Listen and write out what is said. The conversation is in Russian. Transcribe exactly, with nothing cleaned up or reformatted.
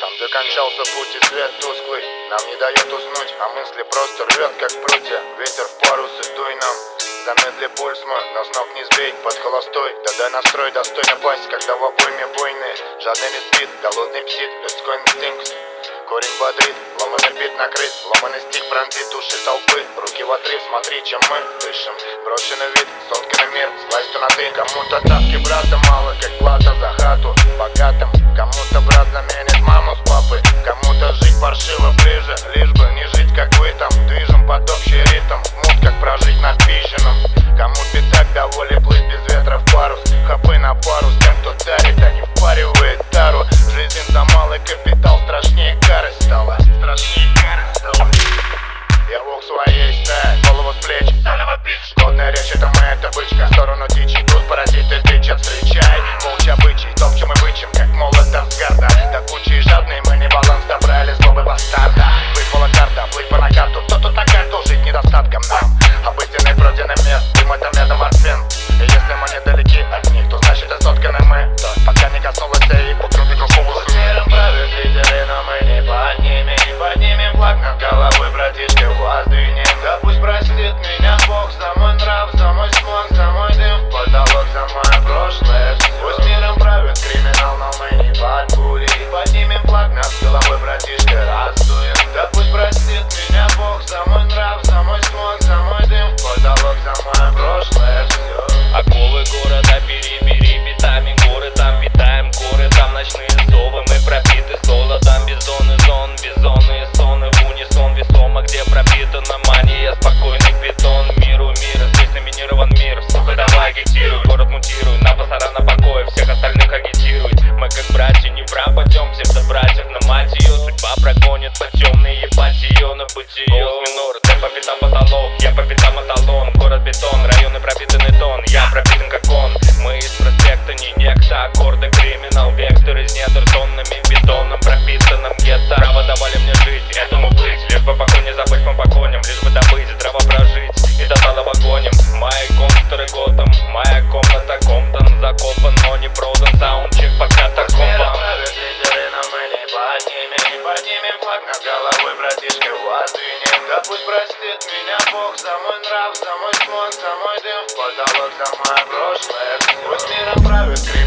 Там, где кончался путь и свет тусклый, нам не дает уснуть, а мысли просто рвет, как прутья. Ветер в парусы, дуй нам, замедли пульс мой, но с ног не сбей под холостой. Тогда настрой достойно пасть, когда в обойме бойны. Жадный не спит, голодный псит, людской инстинкт. Корень бодрит, ломаный бит накрыт, ломаный стих пронзит души толпы. Руки в отрыв, смотри, чем мы дышим. Брошенный вид, сотканный мир, властью на ты. Кому-то тапки брата мало, как плата за хату богатым. Кому-то брат заменит маму с папой. Кому-то жить паршиво ближе, лишь бы не жить, как вы там. Движем под общий ритм, мут, как прожить над пищеным. Кому пятак до воли плыть без ветра в парус. Хапы на пару с тем, кто дарит, а не впаривает тару. Жизнь за малый капитал, страшнее кары стала. Страшнее кары стала. Я волк своей стаи, голову с плеч, годная речь, это моя табличка. В сторону дичи, тут паразиты тычат, встречай. Молча бычий, топчем и бычим, как молот Асгарда. До кучи жадные, мы не баланс добрали, злобы бастарда. Выпала карта, плыть по накату, кто-то на карту, жить недостатком нам. Обыденный пройденный мест, дым это метаморфин. И если мы недалеки от них, то значит и сотканы мы. То пока не коснулась и утром микрофон. С миром правят лидеры, но мы не поднимем, не поднимем флаг над головой, братишка, воздвинем. Да пусть простит меня Бог за мой нрав, за мой смог, за мой дым в потолок, за мое прошлое. Пусть миром правит криминал, но мы не под пули. Поднимем флаг над головой, братишка, раздуем. Да пусть простит меня Бог за мой нрав, за мой смог, за мой дым в потолок, за мое прошлое. Все. Оковы города перебери битами, горы там питаем, горы там ночные совы. Мы пропиты солодом, без зоны зон, без зоны и соны в унисон весомо, где пропитана мания, спокойный бетон. Миру мир, здесь номинирован мир. Сука, давай агитируй, город мутируй, на пасара на покое, всех остальных агитируй. Мы как братья не пропадем, псевдобратьев на мать ее. Судьба прогонит по темной, ебать ее на бытие. Голос минор, ты по пятам потолок, я по пятам эталон. Город бетон, районы пропитанный тон, я пропитан как он. Мы из проспекта не некто, аккорды криминал, вектор из недр тоннами бетоном пропитанным гетто. Право давали мне жить, этому быть, лишь бы покой не забыть по погоням, лишь бы добыть, здраво прожить и до талого гоним. Мои констры готом, моя комната комптон, закопан, но не продан, саундчек пока так комбо. Не поднимем флаг над головой, братишка, воздвинем. Да пусть простит меня Бог за мой нрав, за мой смог, за мой дым в потолок, за мое прошлое. Пусть миром правит